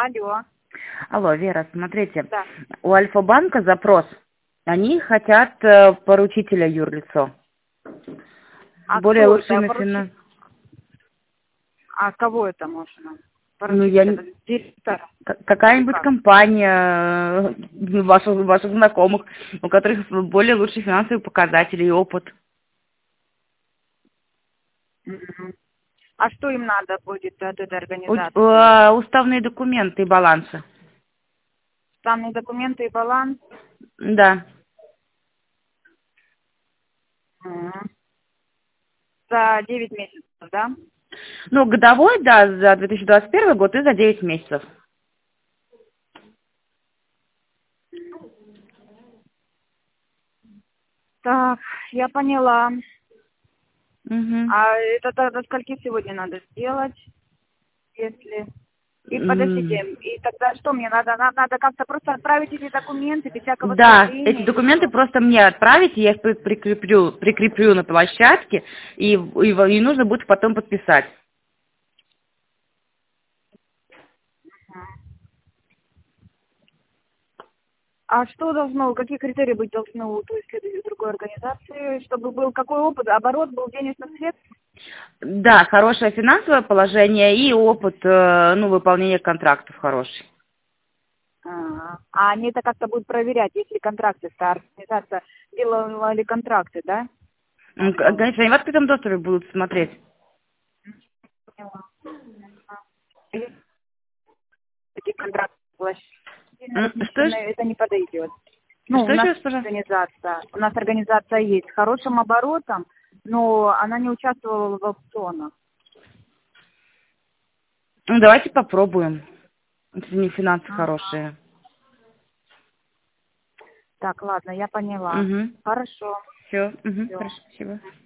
Алло. Алло, Вера, смотрите, Да. у Альфа-банка запрос. Они хотят поручителя юрлицо. А Более кто это? лучшими финансами. А кого это можно? Ну, я Это директор. Или какая-нибудь как? компания ваших знакомых, у которых более лучшие финансовые показатели и опыт. Мгм. А что им надо будет от этой организации? Уставные документы и балансы. Там документы и баланс. Да. Мгм. За 9 месяцев, да? Ну, годовой, да, за 2021 год и за 9 месяцев. Так, я поняла. Угу. А это до скольки сегодня надо сделать, если... И подождите, и тогда что мне надо? Надо как-то просто отправить эти документы без всякого Да, эти заявления или документы что? просто мне отправить, я их прикреплю на площадке, и нужно будет потом подписать. А что должно, какие критерии быть должны у той следующей другой организации, чтобы был какой опыт, оборот был денежных средств? Да, хорошее финансовое положение и опыт, выполнения контрактов хороший. А они это как-то будут проверять, если контракты, та организация делала ли контракты, да? Конечно, они в открытом доступе будут смотреть. Эти контракты Что, размещены, это не подойдет. Ну, у что еще нас раз, пожалуйста? организация есть с хорошим оборотом, но она не участвовала в аукционах. Ну, давайте попробуем, если не финансы Ага. хорошие. Так, ладно, я поняла. Угу. Хорошо. Все, угу, Все. хорошо, спасибо.